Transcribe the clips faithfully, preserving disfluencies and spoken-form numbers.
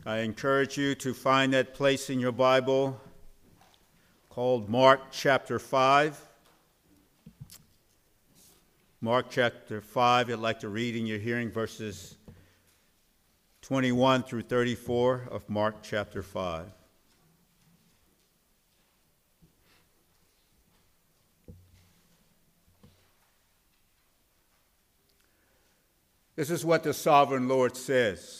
I encourage you to find that place in your Bible called Mark chapter five. Mark chapter five, I'd like to read in your hearing verses twenty-one through thirty-four of Mark chapter five. This is what the sovereign Lord says.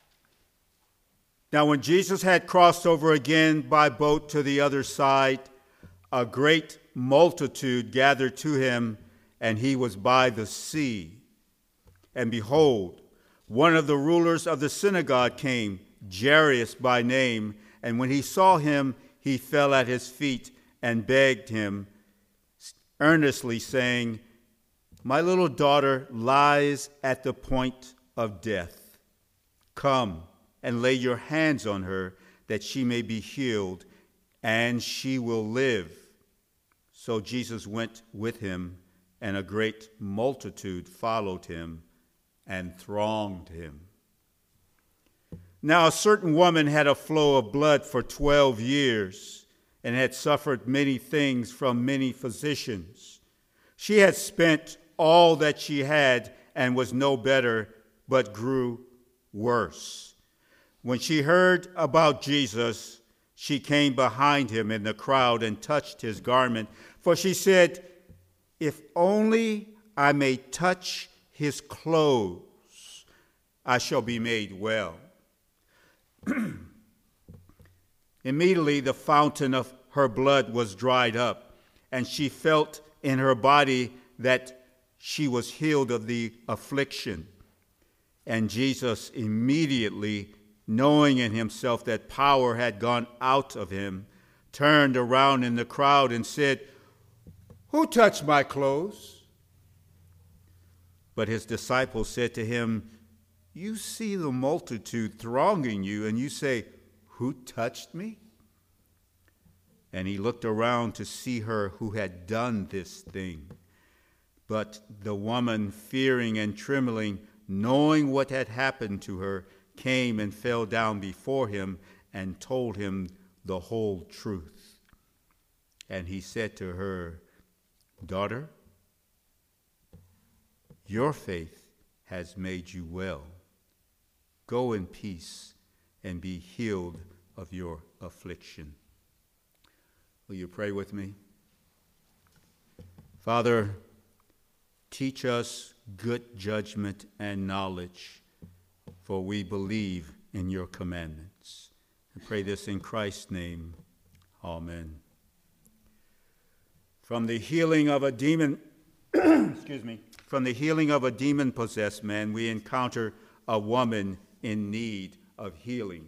Now, when Jesus had crossed over again by boat to the other side, a great multitude gathered to him, and he was by the sea. And behold, one of the rulers of the synagogue came, Jairus by name, and when he saw him, he fell at his feet and begged him, earnestly saying, "My little daughter lies at the point of death. Come and lay your hands on her, that she may be healed, and she will live." So Jesus went with him, and a great multitude followed him and thronged him. Now a certain woman had a flow of blood for twelve years, and had suffered many things from many physicians. She had spent all that she had, and was no better, but grew worse. When she heard about Jesus, she came behind him in the crowd and touched his garment. For she said, "If only I may touch his clothes, I shall be made well." Immediately the fountain of her blood was dried up, and she felt in her body that she was healed of the affliction. And Jesus immediately, knowing in himself that power had gone out of him, turned around in the crowd and said, "Who touched my clothes?" But his disciples said to him, "You see the multitude thronging you, and you say, 'Who touched me?'" And he looked around to see her who had done this thing. But the woman, fearing and trembling, knowing what had happened to her, came and fell down before him and told him the whole truth. And he said to her, "Daughter, your faith has made you well. Go in peace and be healed of your affliction." Will you pray with me? Father, teach us good judgment and knowledge, for we believe in your commandments. I pray this in Christ's name. Amen. From the healing of a demon, excuse me, from the healing of a demon-possessed man, we encounter a woman in need of healing.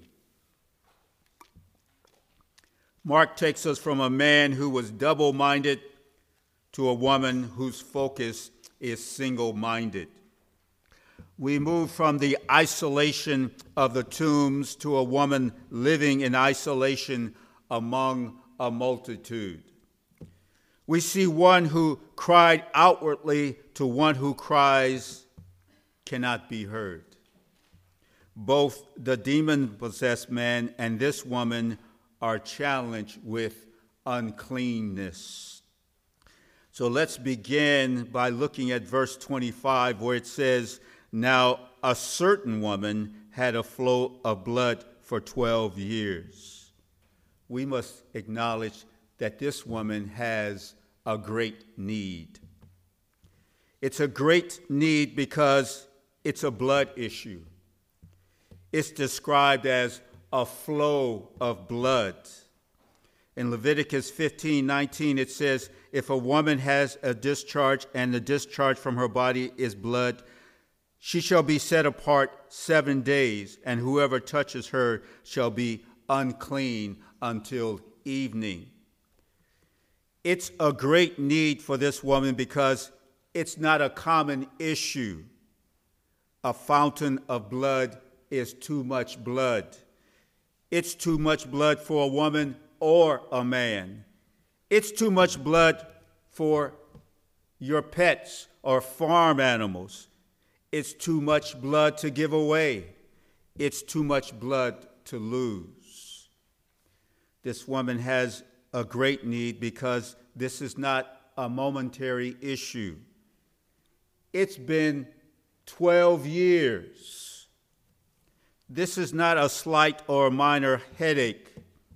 Mark takes us from a man who was double-minded to a woman whose focus is single-minded. We move from the isolation of the tombs to a woman living in isolation among a multitude. We see one who cried outwardly to one who cries cannot be heard. Both the demon-possessed man and this woman are challenged with uncleanness. So let's begin by looking at verse twenty-five, where it says, "Now a certain woman had a flow of blood for twelve years." We must acknowledge that this woman has a great need. It's a great need because it's a blood issue. It's described as a flow of blood. In Leviticus fifteen nineteen, it says, "If a woman has a discharge and the discharge from her body is blood, she shall be set apart seven days, and whoever touches her shall be unclean until evening." It's a great need for this woman because it's not a common issue. A fountain of blood is too much blood. It's too much blood for a woman or a man. It's too much blood for your pets or farm animals. It's too much blood to give away. It's too much blood to lose. This woman has a great need because this is not a momentary issue. It's been twelve years. This is not a slight or minor headache.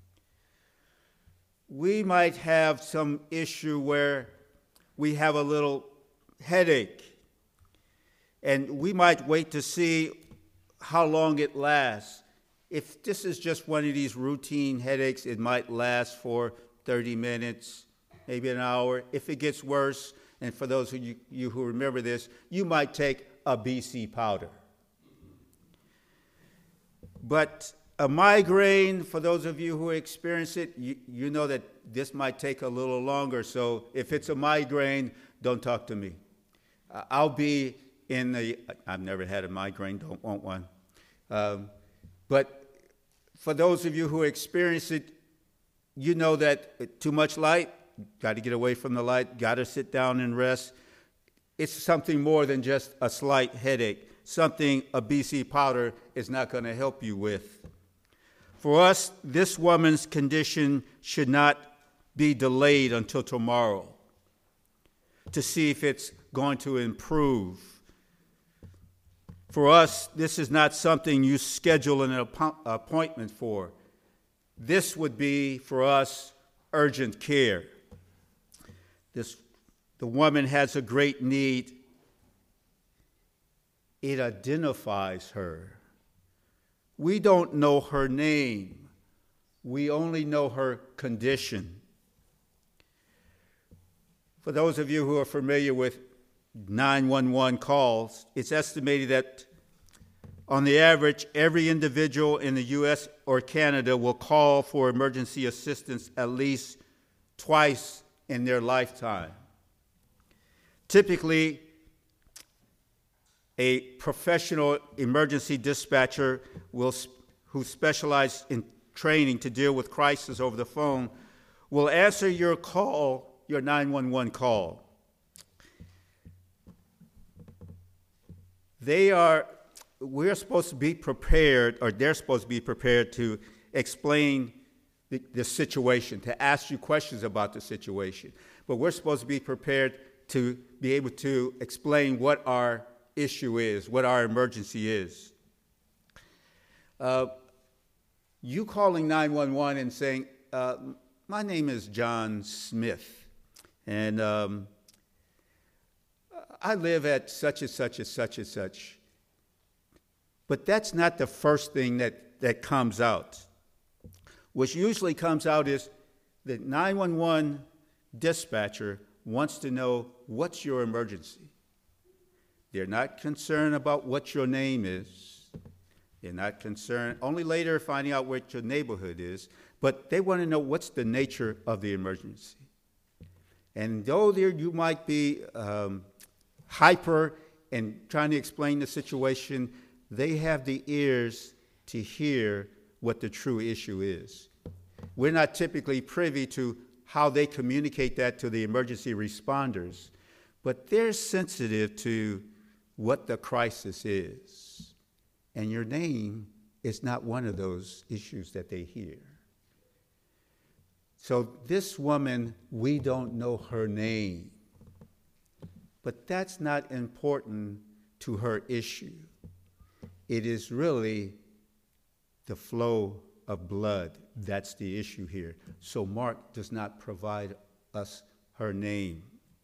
We might have some issue where we have a little headache, and we might wait to see how long it lasts. If this is just one of these routine headaches, it might last for thirty minutes, maybe an hour. If it gets worse, and for those of you, you who remember this, you might take a B C powder. But a migraine, for those of you who experience it, you, you know that this might take a little longer. So if it's a migraine, don't talk to me. I'll be in the, I've never had a migraine, don't want one. Um, but for those of you who experience it, you know that too much light, got to get away from the light, got to sit down and rest. It's something more than just a slight headache, something a B C powder is not going to help you with. For us, this woman's condition should not be delayed until tomorrow to see if it's going to improve. For us, this is not something you schedule an appointment for. This would be, for us, urgent care. This, the woman has a great need. It identifies her. We don't know her name. We only know her condition. For those of you who are familiar with nine one one calls, it's estimated that on the average, every individual in the U S or Canada will call for emergency assistance at least twice in their lifetime. Typically, a professional emergency dispatcher will, who specializes in training to deal with crisis over the phone will answer your call, your nine one one call. They are, we're supposed to be prepared, or they're supposed to be prepared to explain the, the situation, to ask you questions about the situation. But we're supposed to be prepared to be able to explain what our issue is, what our emergency is. Uh, you calling nine one one and saying, uh, my name is John Smith, and um, I live at such and such and such and such. But that's not the first thing that, that comes out. What usually comes out is the nine one one dispatcher wants to know, what's your emergency? They're not concerned about what your name is. They're not concerned, only later finding out what your neighborhood is, but they want to know what's the nature of the emergency. And though there you might be um, hyper and trying to explain the situation, they have the ears to hear what the true issue is. We're not typically privy to how they communicate that to the emergency responders, but they're sensitive to what the crisis is. And your name is not one of those issues that they hear. So this woman, we don't know her name, but that's not important to her issue. It is really the flow of blood. That's the issue here. So Mark does not provide us her name.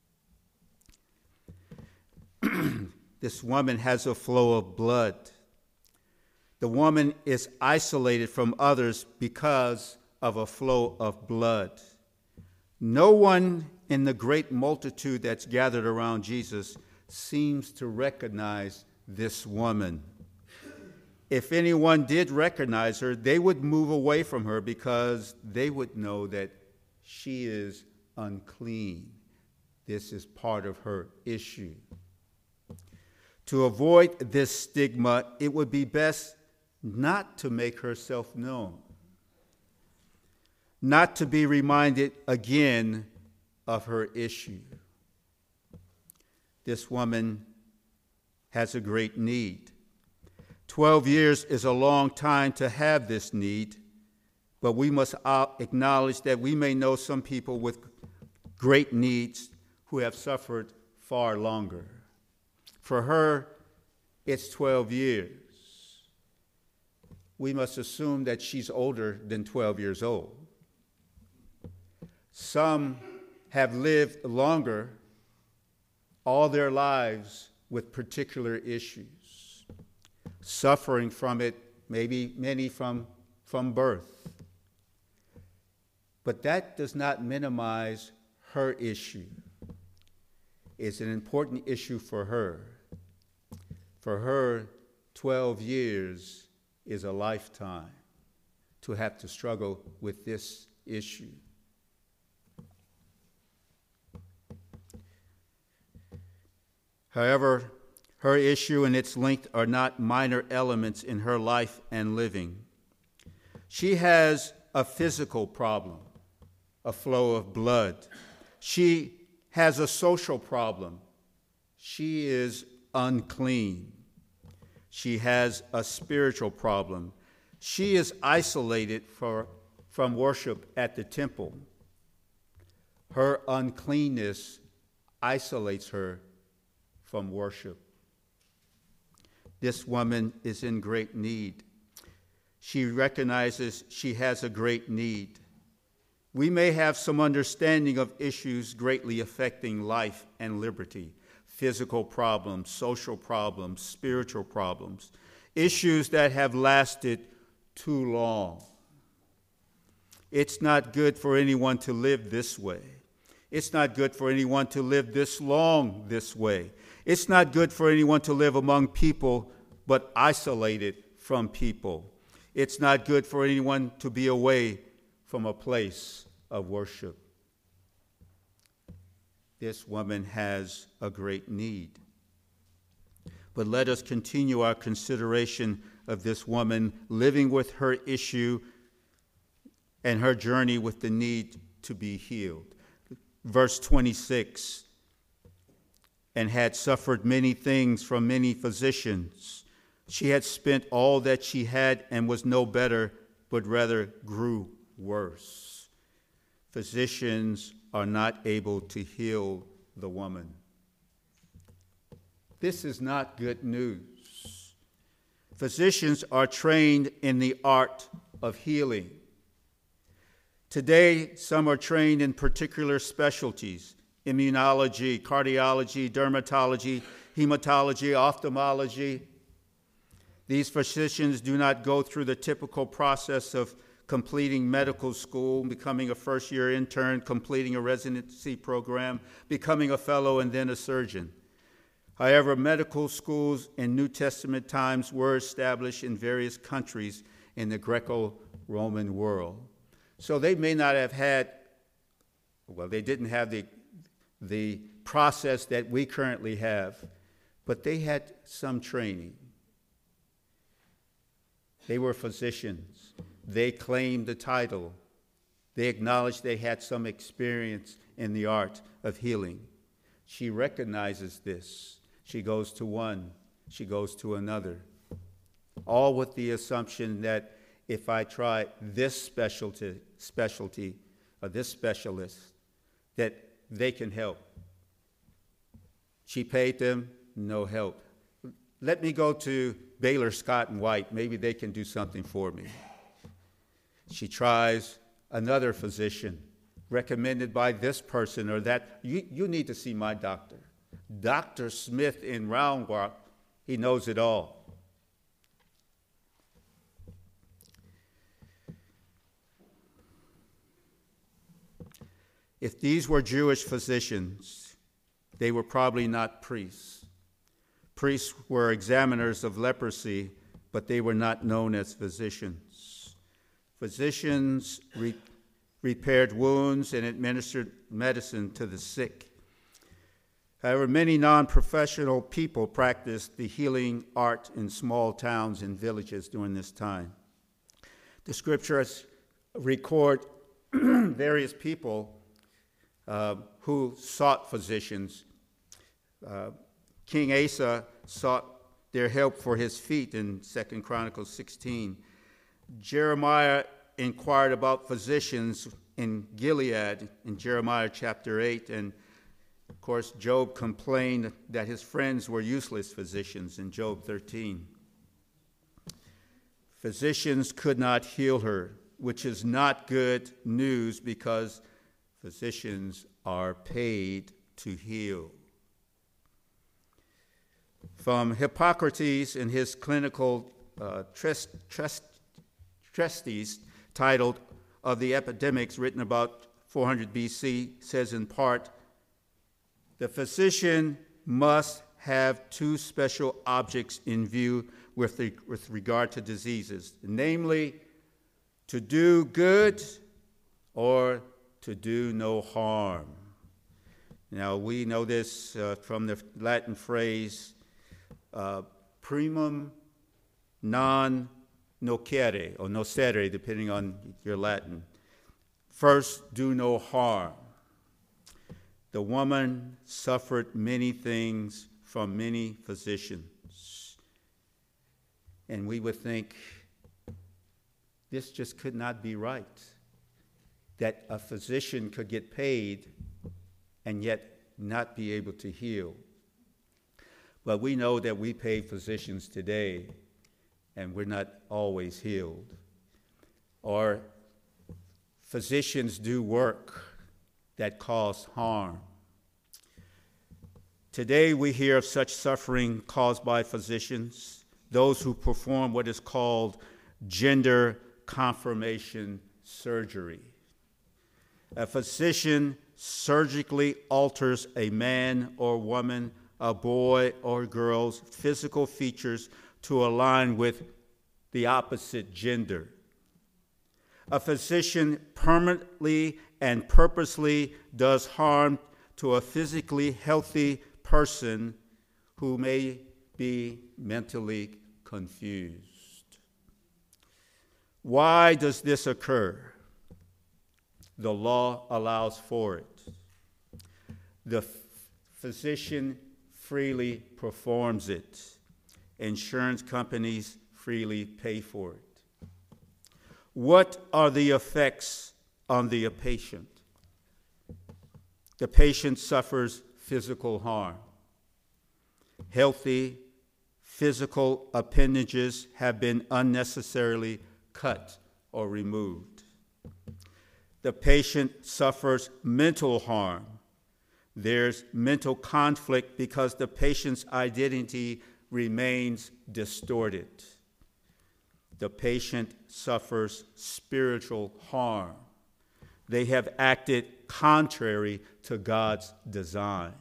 This woman has a flow of blood. The woman is isolated from others because of a flow of blood. No one in the great multitude that's gathered around Jesus seems to recognize this woman. If anyone did recognize her, they would move away from her because they would know that she is unclean. This is part of her issue. To avoid this stigma, it would be best not to make herself known, not to be reminded again of her issue. This woman has a great need. Twelve years is a long time to have this need, but we must acknowledge that we may know some people with great needs who have suffered far longer. For her, it's twelve years. We must assume that she's older than twelve years old. Some have lived longer, all their lives, with particular issues, suffering from it, maybe many from, from birth. But that does not minimize her issue. It's an important issue for her. For her, twelve years is a lifetime to have to struggle with this issue. However, her issue and its length are not minor elements in her life and living. She has a physical problem, a flow of blood. She has a social problem. She is unclean. She has a spiritual problem. She is isolated for, from worship at the temple. Her uncleanness isolates her from worship. This woman is in great need. She recognizes she has a great need. We may have some understanding of issues greatly affecting life and liberty, physical problems, social problems, spiritual problems, issues that have lasted too long. It's not good for anyone to live this way. It's not good for anyone to live this long this way. It's not good for anyone to live among people but isolated from people. It's not good for anyone to be away from a place of worship. This woman has a great need. But let us continue our consideration of this woman living with her issue and her journey with the need to be healed. Verse twenty-six, and had suffered many things from many physicians. She had spent all that she had and was no better, but rather grew worse. Physicians are not able to heal the woman. This is not good news. Physicians are trained in the art of healing. Today, some are trained in particular specialties: immunology, cardiology, dermatology, hematology, ophthalmology. These physicians do not go through the typical process of completing medical school, becoming a first-year intern, completing a residency program, becoming a fellow, and then a surgeon. However, medical schools in New Testament times were established in various countries in the Greco-Roman world. So they may not have had, well, they didn't have the, the process that we currently have, but they had some training. They were physicians. They claimed the title. They acknowledged they had some experience in the art of healing. She recognizes this. She goes to one. She goes to another. All with the assumption that if I try this specialty, specialty or this specialist, that they can help. She paid them, no help. Let me go to Baylor, Scott, and White. Maybe they can do something for me. She tries another physician recommended by this person or that. You, you need to see my doctor. Doctor Smith in Round Rock, he knows it all. If these were Jewish physicians, they were probably not priests. Priests were examiners of leprosy, but they were not known as physicians. Physicians re- repaired wounds and administered medicine to the sick. However, many non-professional people practiced the healing art in small towns and villages during this time. The scriptures record various people uh, who sought physicians. Uh, King Asa sought their help for his feet in Second Chronicles sixteen. Jeremiah inquired about physicians in Gilead in Jeremiah chapter eight, and of course Job complained that his friends were useless physicians in Job thirteen. Physicians could not heal her, which is not good news because physicians are paid to heal. From Hippocrates in his clinical uh, trest, trest, treatise titled Of the Epidemics, written about four hundred B C, says in part, the physician must have two special objects in view with, the, with regard to diseases, namely, to do good or to do no harm. Now, we know this uh, from the Latin phrase, uh, primum non nocere, or nocere, depending on your Latin. First, do no harm. The woman suffered many things from many physicians. And we would think, this just could not be right, that a physician could get paid and yet not be able to heal. But we know that we pay physicians today, and we're not always healed. Or physicians do work that cause harm. Today we hear of such suffering caused by physicians, those who perform what is called gender confirmation surgery. A physician surgically alters a man or woman, a boy or girl's physical features to align with the opposite gender. A physician permanently and purposely does harm to a physically healthy person who may be mentally confused. Why does this occur? The law allows for it. The f- physician freely performs it. Insurance companies freely pay for it. What are the effects on the patient? The patient suffers physical harm. Healthy physical appendages have been unnecessarily cut or removed. The patient suffers mental harm. There's mental conflict because the patient's identity remains distorted. The patient suffers spiritual harm. They have acted contrary to God's design.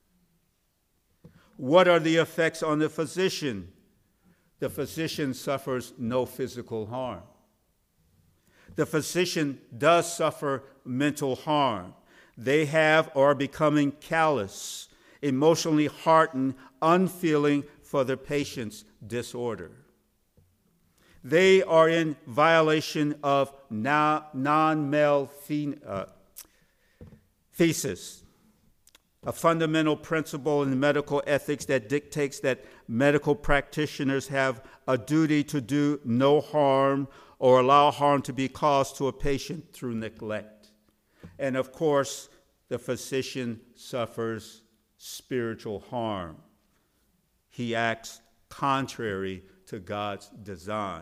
What are the effects on the physician? The physician suffers no physical harm. The physician does suffer mental harm. They have or are becoming callous, emotionally hardened, unfeeling for the patient's disorder. They are in violation of non-male uh, thesis, a fundamental principle in medical ethics that dictates that medical practitioners have a duty to do no harm or allow harm to be caused to a patient through neglect. And of course, the physician suffers spiritual harm. He acts contrary to God's design.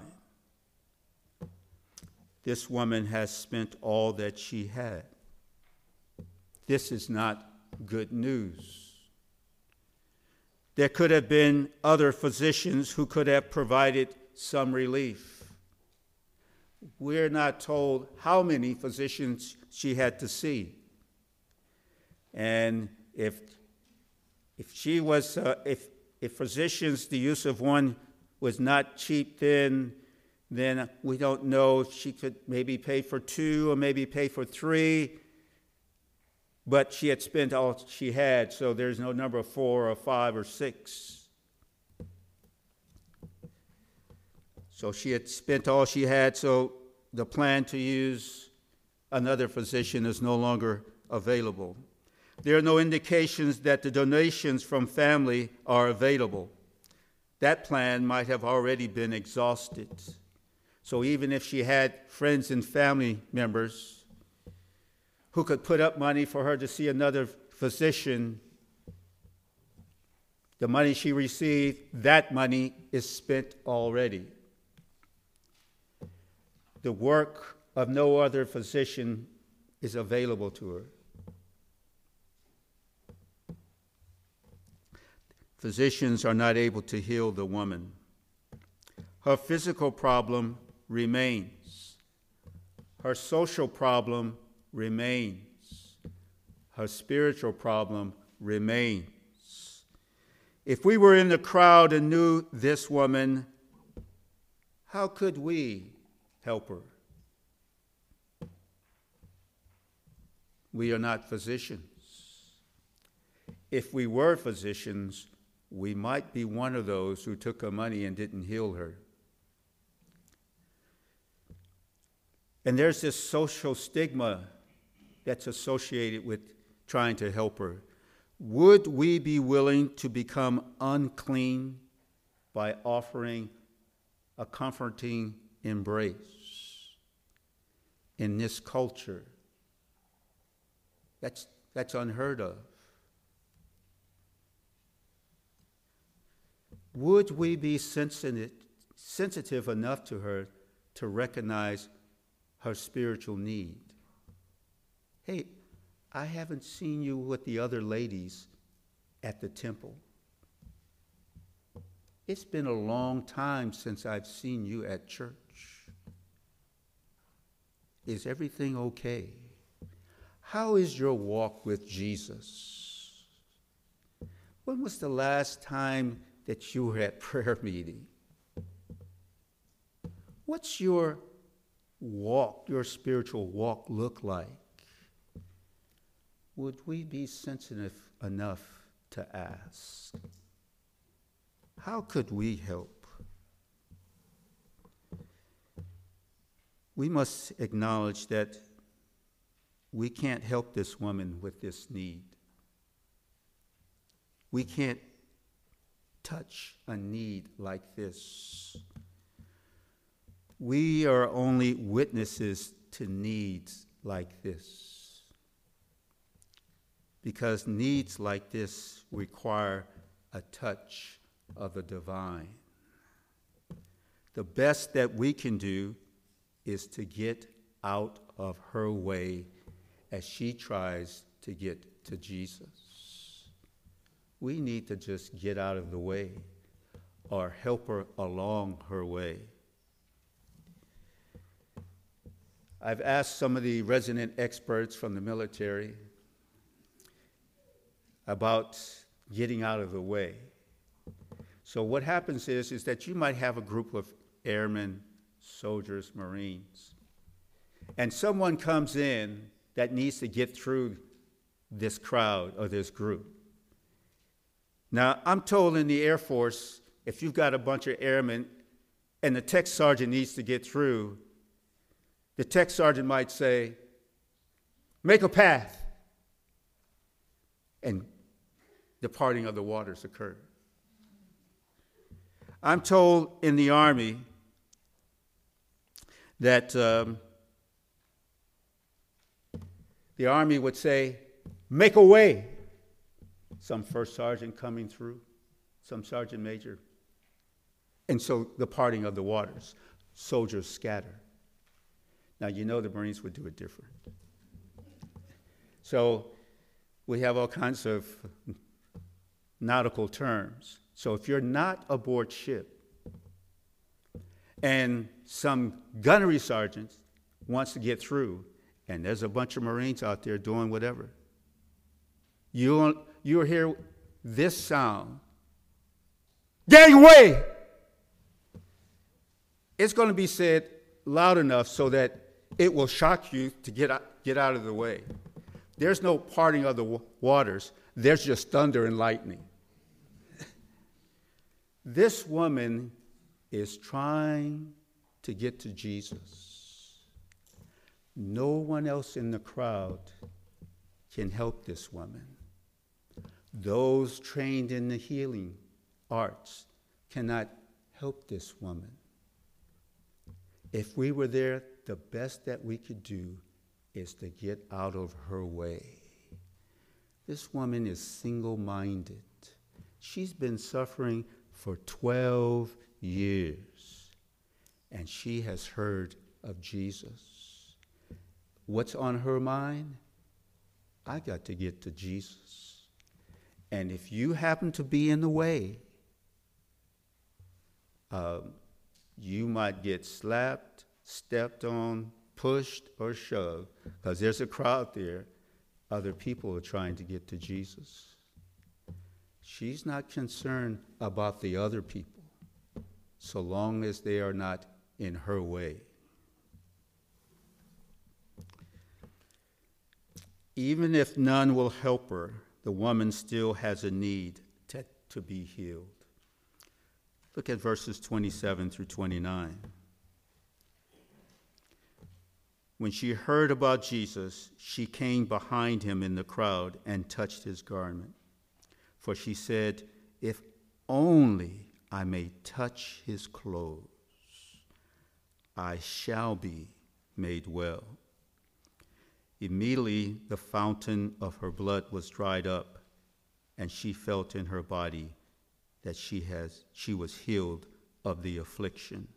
This woman has spent all that she had. This is not good news. There could have been other physicians who could have provided some relief. We're not told how many physicians she had to see. And if if she was, uh, if if physicians, the use of one was not cheap then, then we don't know if she could maybe pay for two or maybe pay for three. But she had spent all she had, so there's no number four or five or six. So she had spent all she had, so the plan to use another physician is no longer available. There are no indications that the donations from family are available. that plan might have already been exhausted. So even if she had friends and family members who could put up money for her to see another physician, the money she received, that money is spent already. The work of no other physician is available to her. Physicians are not able to heal the woman. Her physical problem remains. Her social problem remains. Her spiritual problem remains. If we were in the crowd and knew this woman, how could we help her? We are not physicians. If we were physicians, we might be one of those who took her money and didn't heal her. And there's this social stigma that's associated with trying to help her. Would we be willing to become unclean by offering a comforting embrace in this culture? That's, that's unheard of. Would we be sensitive, sensitive enough to her to recognize her spiritual need? Hey, I haven't seen you with the other ladies at the temple. It's been a long time since I've seen you at church. Is everything okay? How is your walk with Jesus? When was the last time that you were at prayer meeting? What's your walk, your spiritual walk look like? Would we be sensitive enough to ask? How could we help? We must acknowledge that we can't help this woman with this need. We can't touch a need like this. We are only witnesses to needs like this, because needs like this require a touch of the divine. The best that we can do is to get out of her way as she tries to get to Jesus. We need to just get out of the way or help her along her way. I've asked some of the resident experts from the military about getting out of the way. So what happens is, is that you might have a group of airmen, soldiers, Marines, and someone comes in that needs to get through this crowd or this group. Now, I'm told in the Air Force, if you've got a bunch of airmen and the tech sergeant needs to get through, the tech sergeant might say, make a path. And the parting of the waters occurred. I'm told in the Army that um, the Army would say, make a way. Some first sergeant coming through, some sergeant major. And so the parting of the waters, soldiers scatter. Now, you know the Marines would do it different. So we have all kinds of nautical terms. So if you're not aboard ship and some gunnery sergeant wants to get through, and there's a bunch of Marines out there doing whatever, you'll, you'll hear this sound, gangway! It's going to be said loud enough so that it will shock you to get out, get out of the way. There's no parting of the w- waters. There's just thunder and lightning. This woman is trying to get to Jesus. No one else in the crowd can help this woman. Those trained in the healing arts cannot help this woman. If we were there, the best that we could do is to get out of her way. This woman is single-minded. She's been suffering for twelve years, and she has heard of Jesus. What's on her mind? I got to get to Jesus. And if you happen to be in the way, um, you might get slapped, stepped on, pushed, or shoved, because there's a crowd there. Other people are trying to get to Jesus. She's not concerned about the other people, so long as they are not in her way. Even if none will help her, the woman still has a need to, to be healed. Look at verses twenty-seven through twenty-nine. When she heard about Jesus, she came behind him in the crowd and touched his garment. For she said, "If only I may touch his clothes, I shall be made well." Immediately the fountain of her blood was dried up, and she felt in her body that she has she was healed of the affliction.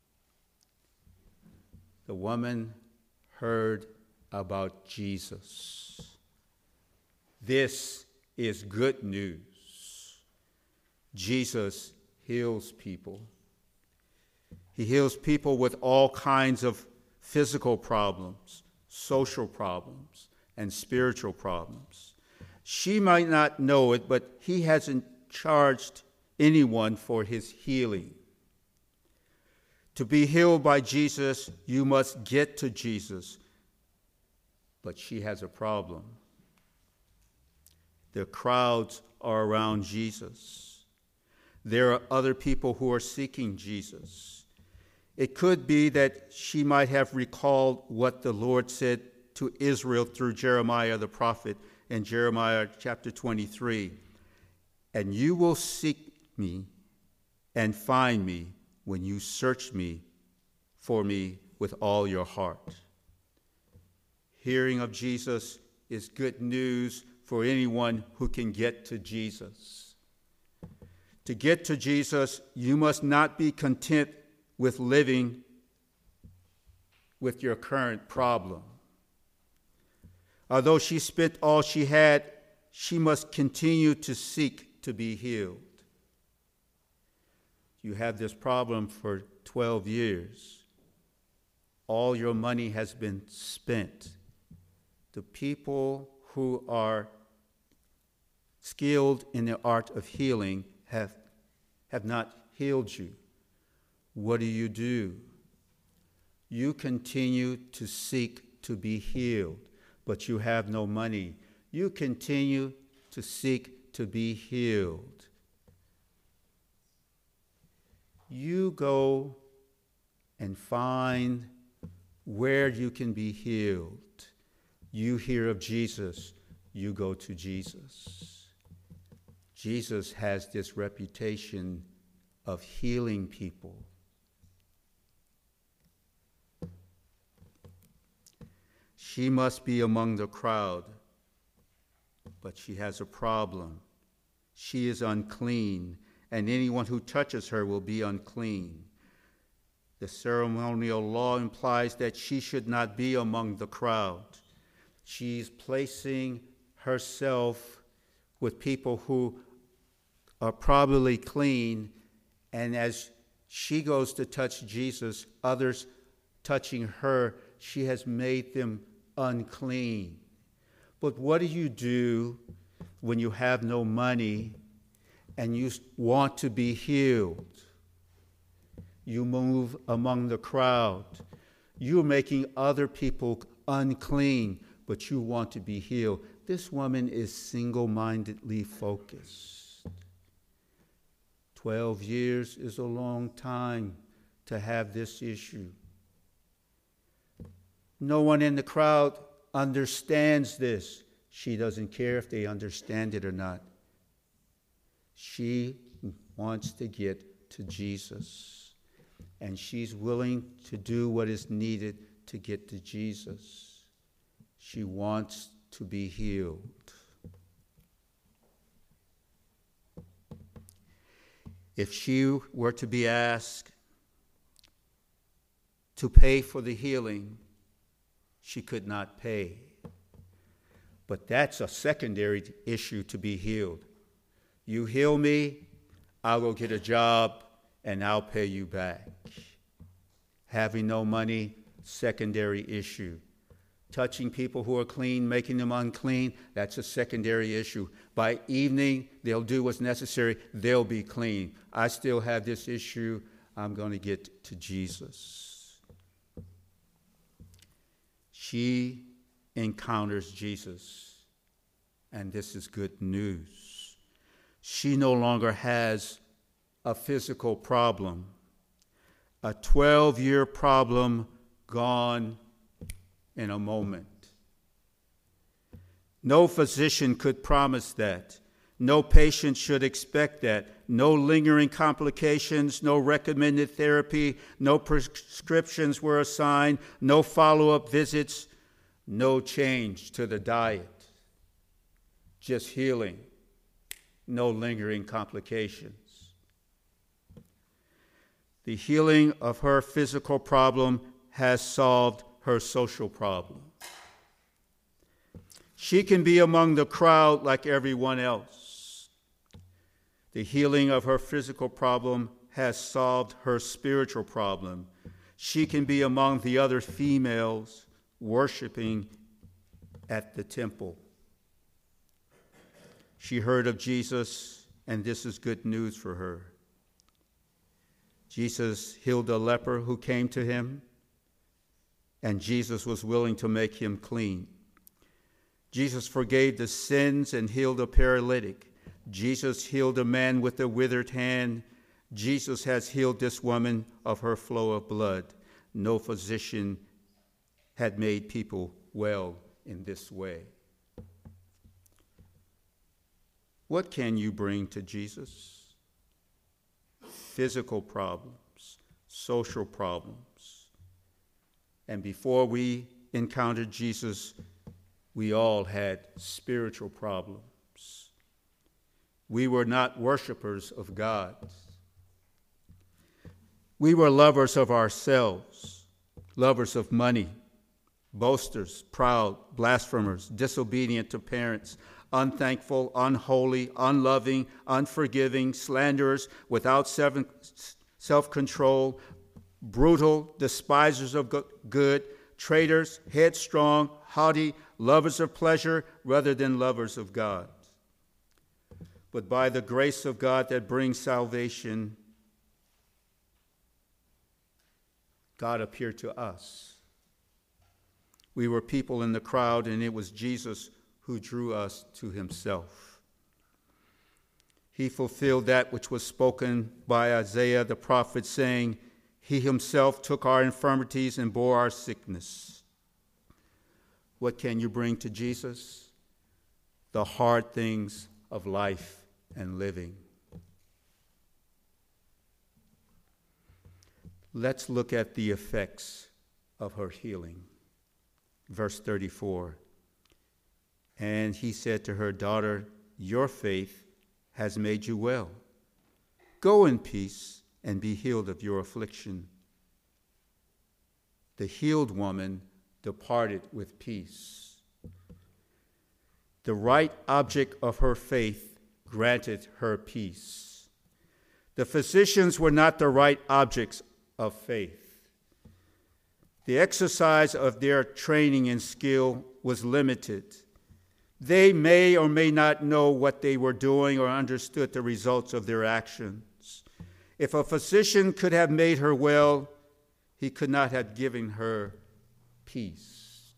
The woman heard about Jesus. This is good news. Jesus heals people. He heals people with all kinds of physical problems, social problems, and spiritual problems. She might not know it, but he hasn't charged anyone for his healing. To be healed by Jesus, you must get to Jesus. But she has a problem. The crowds are around Jesus. There are other people who are seeking Jesus. It could be that she might have recalled what the Lord said to Israel through Jeremiah the prophet in Jeremiah chapter twenty-three. "And you will seek me and find me when you search me for me with all your heart." Hearing of Jesus is good news for anyone who can get to Jesus. To get to Jesus, you must not be content with living with your current problem. Although she spent all she had, she must continue to seek to be healed. You have this problem for twelve years. All your money has been spent. The people who are skilled in the art of healing have, have not healed you. What do you do? You continue to seek to be healed, but you have no money. You continue to seek to be healed. You go and find where you can be healed. You hear of Jesus, you go to Jesus. Jesus has this reputation of healing people. She must be among the crowd, but she has a problem. She is unclean, and anyone who touches her will be unclean. The ceremonial law implies that she should not be among the crowd. She's placing herself with people who are probably clean, and as she goes to touch Jesus, others touching her, she has made them unclean. But what do you do when you have no money and you want to be healed? You move among the crowd. You're making other people unclean, but you want to be healed. This woman is single-mindedly focused. Twelve years is a long time to have this issue. No one in the crowd understands this. She doesn't care if they understand it or not. She wants to get get to Jesus. And she's willing to do what is needed to get to Jesus. She wants to be healed. If she were to be asked to pay for the healing, she could not pay. But that's a secondary issue to be healed. You heal me, I'll go get a job, and I'll pay you back. Having no money, secondary issue. Touching people who are clean, making them unclean, that's a secondary issue. By evening, they'll do what's necessary. They'll be clean. I still have this issue. I'm going to get to Jesus. She encounters Jesus, and this is good news. She no longer has a physical problem, a twelve-year problem gone in a moment. No physician could promise that. No patient should expect that. No lingering complications, no recommended therapy, no prescriptions were assigned, no follow-up visits, no change to the diet. Just healing, no lingering complications. The healing of her physical problem has solved her social problem. She can be among the crowd like everyone else. The healing of her physical problem has solved her spiritual problem. She can be among the other females worshiping at the temple. She heard of Jesus, and this is good news for her. Jesus healed a leper who came to him, and Jesus was willing to make him clean. Jesus forgave the sins and healed a paralytic. Jesus healed a man with a withered hand. Jesus has healed this woman of her flow of blood. No physician had made people well in this way. What can you bring to Jesus? Physical problems, social problems. And before we encountered Jesus, we all had spiritual problems. We were not worshipers of God. We were lovers of ourselves, lovers of money, boasters, proud, blasphemers, disobedient to parents, unthankful, unholy, unloving, unforgiving, slanderers, without self-control, brutal, despisers of good, traitors, headstrong, haughty, lovers of pleasure rather than lovers of God. But by the grace of God that brings salvation, God appeared to us. We were people in the crowd, and it was Jesus who drew us to himself. He fulfilled that which was spoken by Isaiah the prophet, saying, "He himself took our infirmities and bore our sickness." What can you bring to Jesus? The hard things of life and living. Let's look at the effects of her healing. Verse thirty-four. And he said to her, "Daughter, your faith has made you well. Go in peace and be healed of your affliction." The healed woman departed with peace. The right object of her faith granted her peace. The physicians were not the right objects of faith. The exercise of their training and skill was limited. They may or may not know what they were doing or understood the results of their actions. If a physician could have made her well, he could not have given her peace.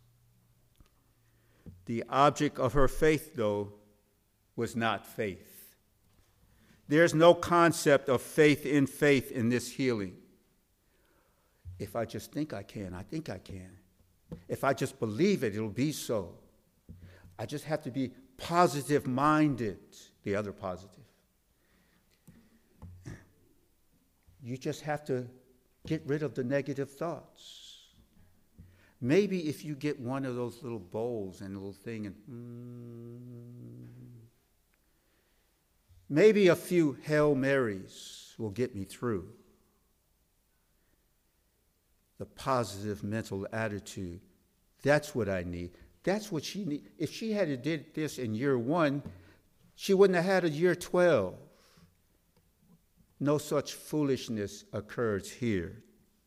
The object of her faith, though, was not faith. There's no concept of faith in faith in this healing. If I just think I can, I think I can. If I just believe it, it'll be so. I just have to be positive-minded, the other positive. you just have to get rid of the negative thoughts. Maybe if you get one of those little bowls and a little thing, and mm, maybe a few Hail Marys will get me through. The positive mental attitude, that's what I need. That's what she need. If she had did this in year one, she wouldn't have had a year twelve. No such foolishness occurs here.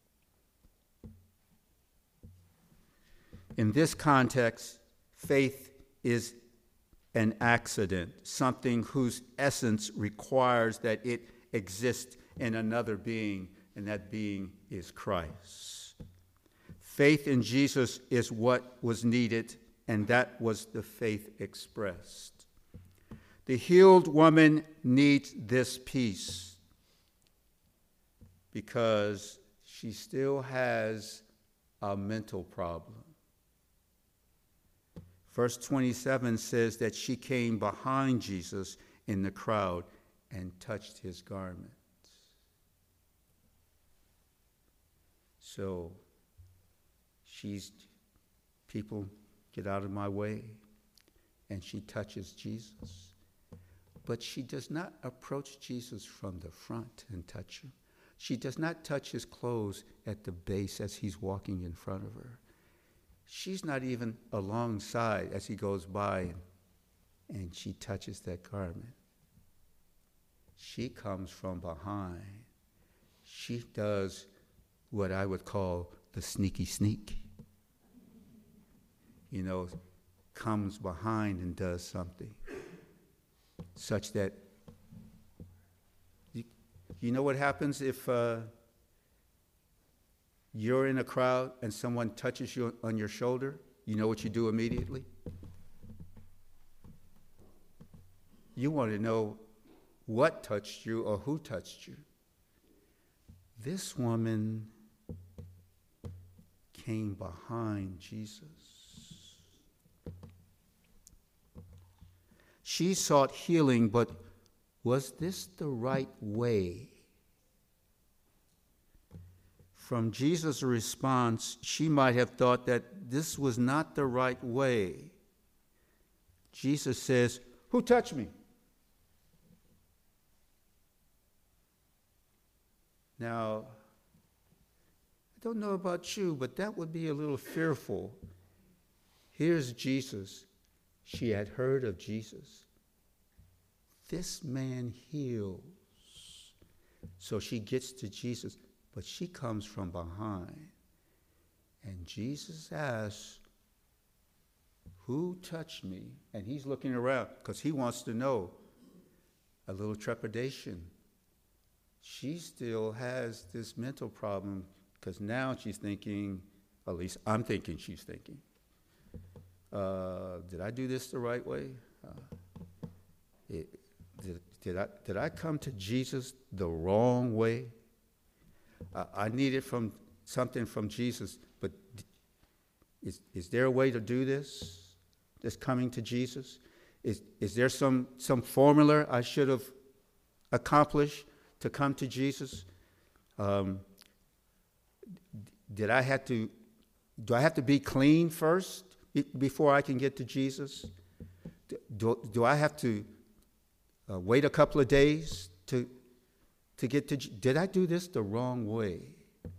In this context, faith is an accident, something whose essence requires that it exist in another being, and that being is Christ. Faith in Jesus is what was needed, and that was the faith expressed. The healed woman needs this peace because she still has a mental problem. Verse twenty-seven says that she came behind Jesus in the crowd and touched his garment. So she's, people, get out of my way, and she touches Jesus. But she does not approach Jesus from the front and touch him. She does not touch his clothes at the base as he's walking in front of her. She's not even alongside as he goes by, and, and she touches that garment. She comes from behind. She does what I would call the sneaky sneak. You know, comes behind and does something such that, you, you know what happens if uh, you're in a crowd and someone touches you on your shoulder? You know what you do immediately? You want to know what touched you or who touched you. This woman came behind Jesus. She sought healing, but was this the right way? From Jesus' response, she might have thought that this was not the right way. Jesus says, "Who touched me?" Now, I don't know about you, but that would be a little fearful. Here's Jesus. She had heard of Jesus. This man heals. So she gets to Jesus, but she comes from behind. And Jesus asks, "Who touched me?" And he's looking around because he wants to know. A little trepidation. She still has this mental problem because now she's thinking, at least I'm thinking she's thinking, uh, did I do this the right way? Uh, it, did, did, I, did I come to Jesus the wrong way? Uh, I needed from something from Jesus, but is, is there a way to do this, this coming to Jesus? Is, is there some, some formula I should have accomplished to come to Jesus? Um, did I have to, do I have to be clean first before I can get to Jesus? Do, do I have to uh, wait a couple of days to, to get to, did I do this the wrong way?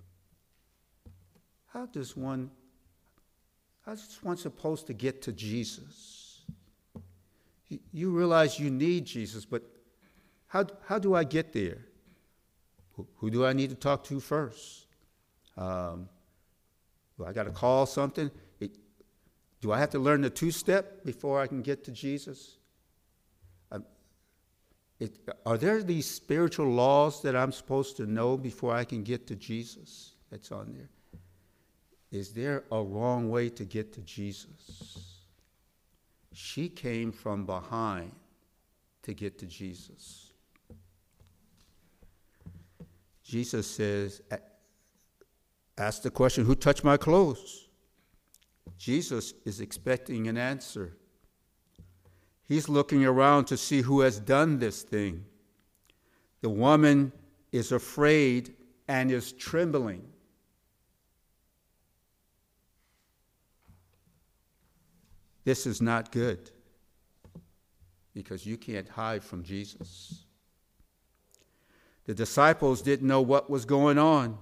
How does one, how's one supposed to get to Jesus? You, you realize you need Jesus, but how, how do I get there? Who, who do I need to talk to first? Um, do I got to call something? It, do I have to learn the two-step before I can get to Jesus? Um, it, are there these spiritual laws that I'm supposed to know before I can get to Jesus? That's on there. Is there a wrong way to get to Jesus? She came from behind to get to Jesus. Jesus says, ask the question, who touched my clothes? Jesus is expecting an answer. He's looking around to see who has done this thing. The woman is afraid and is trembling. This is not good, because you can't hide from Jesus. The disciples didn't know what was going on.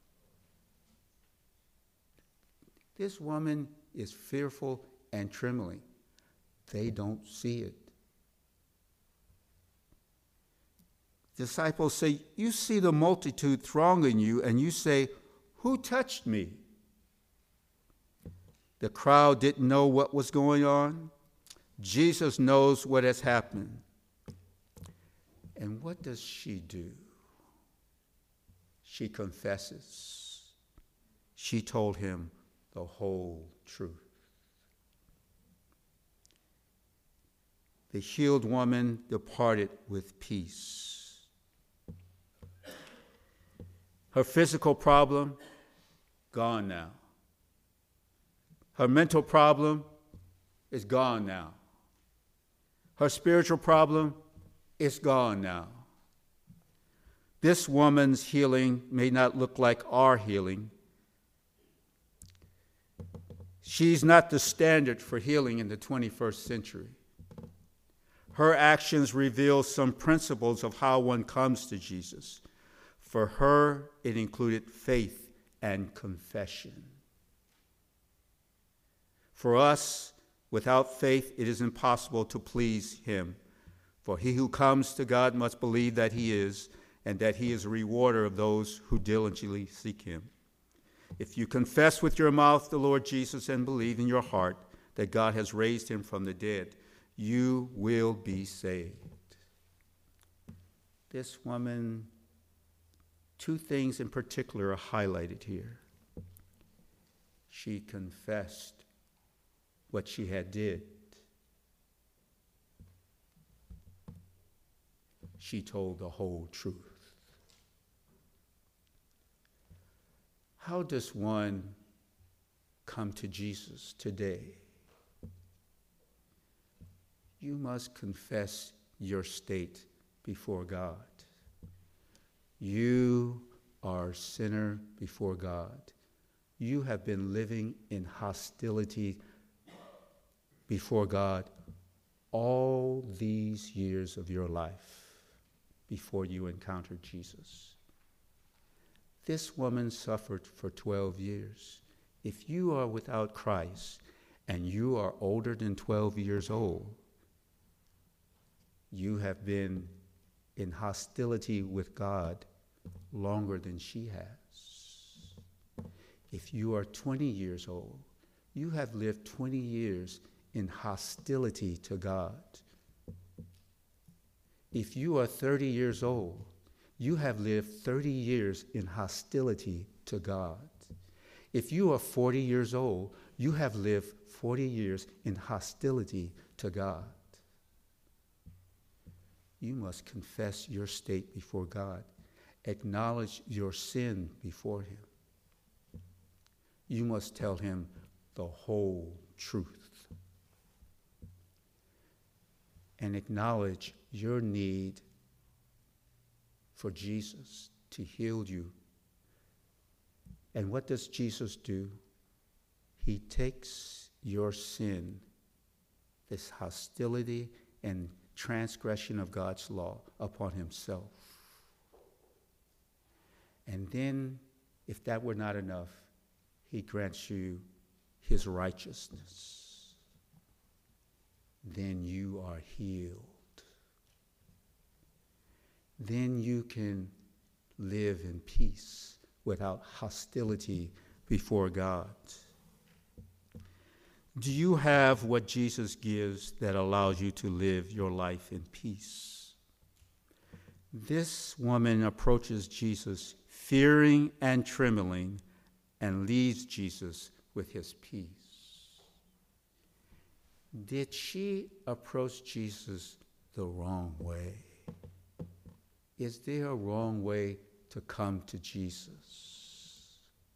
This woman is fearful and trembling. They don't see it. Disciples say, you see the multitude thronging you, and you say, who touched me? The crowd didn't know what was going on. Jesus knows what has happened. And what does she do? She confesses. She told him the whole truth. The healed woman departed with peace. Her physical problem, gone now. Her mental problem is gone now. Her spiritual problem is gone now. This woman's healing may not look like our healing. She's not the standard for healing in the twenty-first century. Her actions reveal some principles of how one comes to Jesus. For her, it included faith and confession. For us, without faith, it is impossible to please him. For he who comes to God must believe that he is, and that he is a rewarder of those who diligently seek him. If you confess with your mouth the Lord Jesus and believe in your heart that God has raised him from the dead, you will be saved. This woman, two things in particular are highlighted here. She confessed what she had did. She told the whole truth. How does one come to Jesus today? You must confess your state before God. You are a sinner before God. You have been living in hostility before God all these years of your life before you encountered Jesus. This woman suffered for twelve years. If you are without Christ and you are older than twelve years old, you have been in hostility with God longer than she has. If you are twenty years old, you have lived twenty years in hostility to God. If you are thirty years old, you have lived thirty years in hostility to God. If you are forty years old, you have lived forty years in hostility to God. You must confess your state before God. Acknowledge your sin before him. You must tell him the whole truth. And acknowledge your need for Jesus to heal you. And what does Jesus do? He takes your sin, this hostility and transgression of God's law, upon himself. And then, if that were not enough, he grants you his righteousness. Then you are healed. Then you can live in peace without hostility before God. Do you have what Jesus gives that allows you to live your life in peace? This woman approaches Jesus fearing and trembling and leaves Jesus with his peace. Did she approach Jesus the wrong way? Is there a wrong way to come to Jesus?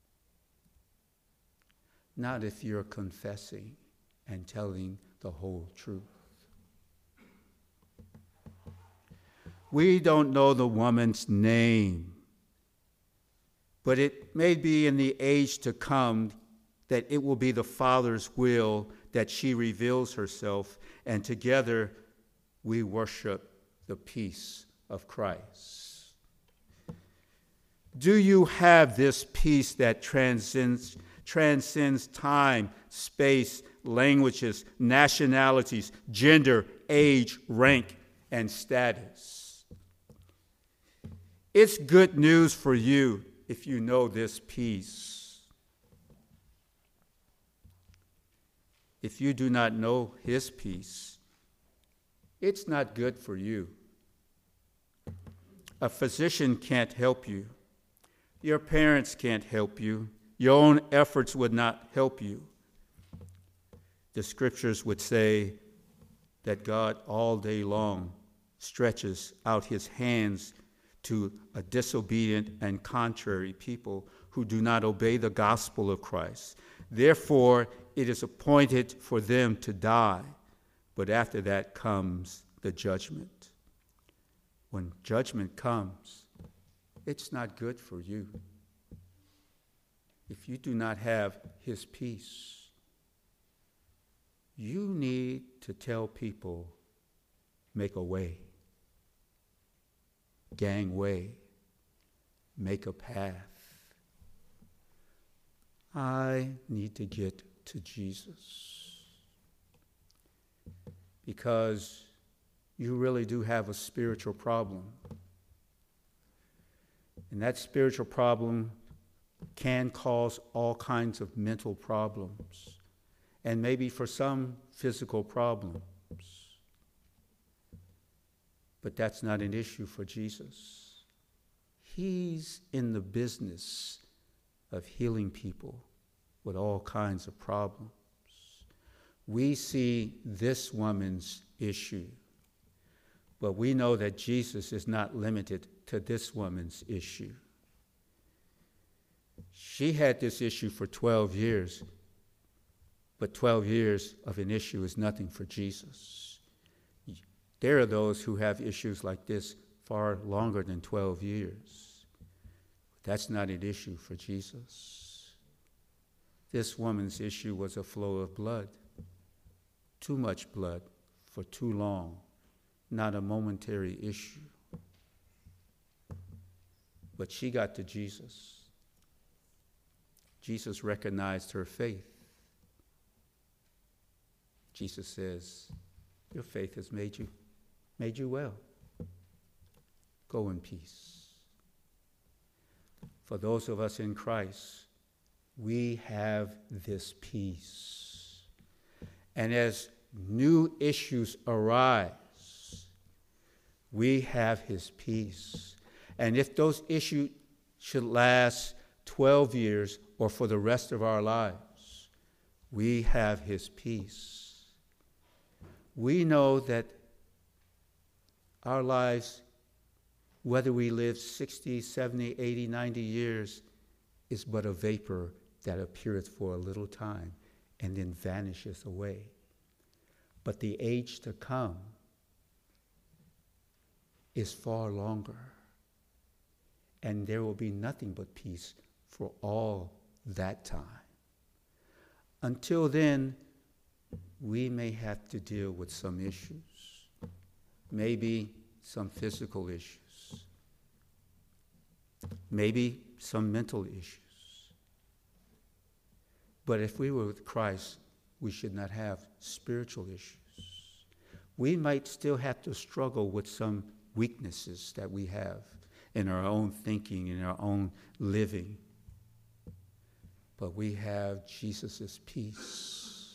Not if you're confessing and telling the whole truth. We don't know the woman's name, but it may be in the age to come that it will be the Father's will that she reveals herself, and together we worship the peace of Christ. Do you have this peace that transcends, transcends time, space, languages, nationalities, gender, age, rank, and status? It's good news for you if you know this peace. If you do not know his peace, it's not good for you. A physician can't help you. Your parents can't help you. Your own efforts would not help you. The scriptures would say that God all day long stretches out his hands to a disobedient and contrary people who do not obey the gospel of Christ. Therefore, it is appointed for them to die, but after that comes the judgment. When judgment comes, it's not good for you. If you do not have his peace, you need to tell people, make a way, gang way, make a path. I need to get to Jesus, because you really do have a spiritual problem. And that spiritual problem can cause all kinds of mental problems, and maybe for some physical problems. But that's not an issue for Jesus. He's in the business of healing people with all kinds of problems. We see this woman's issue, but we know that Jesus is not limited to this woman's issue. She had this issue for twelve years, but twelve years of an issue is nothing for Jesus. There are those who have issues like this far longer than twelve years. That's not an issue for Jesus. This woman's issue was a flow of blood, too much blood for too long, not a momentary issue. But she got to Jesus. Jesus recognized her faith. Jesus says, your faith has made you, made you well. Go in peace. For those of us in Christ, we have this peace. And as new issues arise, we have his peace. And if those issues should last twelve years or for the rest of our lives, we have his peace. We know that our lives, whether we live sixty, seventy, eighty, ninety years, is but a vapor that appeareth for a little time and then vanishes away. But the age to come is far longer, and there will be nothing but peace for all that time. Until then, we may have to deal with some issues, maybe some physical issues, maybe some mental issues. But if we were with Christ, we should not have spiritual issues. We might still have to struggle with some weaknesses that we have in our own thinking, in our own living. But we have Jesus' peace.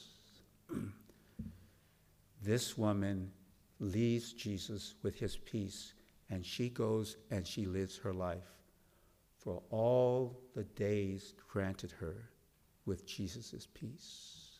This woman leaves Jesus with his peace, and she goes and she lives her life for all the days granted her with Jesus' peace.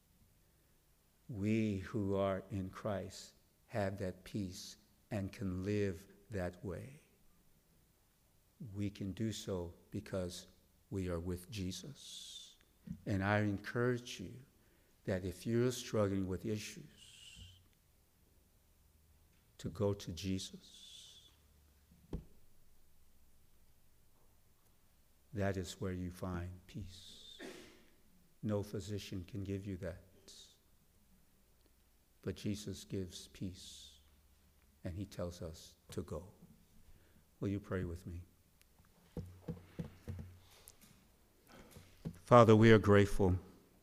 We who are in Christ have that peace and can live that way. We can do so because we are with Jesus. And I encourage you that if you're struggling with issues, to go to Jesus. that is where you find peace. No physician can give you that. But Jesus gives peace, and he tells us to go. Will you pray with me? Father, we are grateful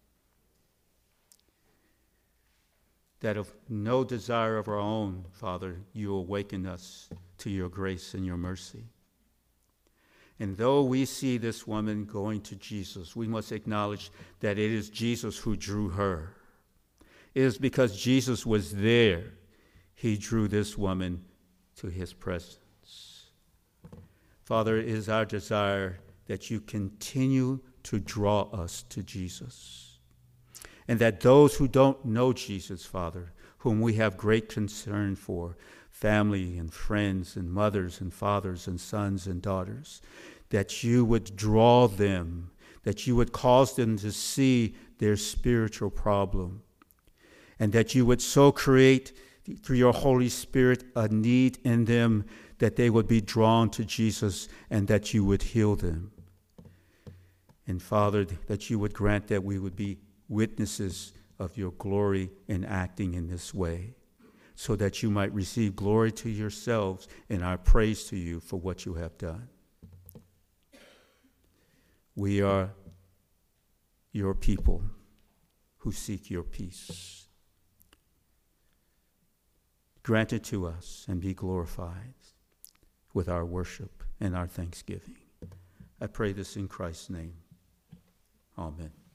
that of no desire of our own, Father, you awaken us to your grace and your mercy. And though we see this woman going to Jesus, we must acknowledge that it is Jesus who drew her. It is because Jesus was there, he drew this woman to his presence. Father, it is our desire that you continue to draw us to Jesus. And that those who don't know Jesus, Father, whom we have great concern for, family and friends and mothers and fathers and sons and daughters, that you would draw them, that you would cause them to see their spiritual problem, and that you would so create, through your Holy Spirit, a need in them that they would be drawn to Jesus and that you would heal them. And Father, that you would grant that we would be witnesses of your glory in acting in this way, so that you might receive glory to yourselves and our praise to you for what you have done. We are your people who seek your peace. Grant it to us and be glorified with our worship and our thanksgiving. I pray this in Christ's name. Amen.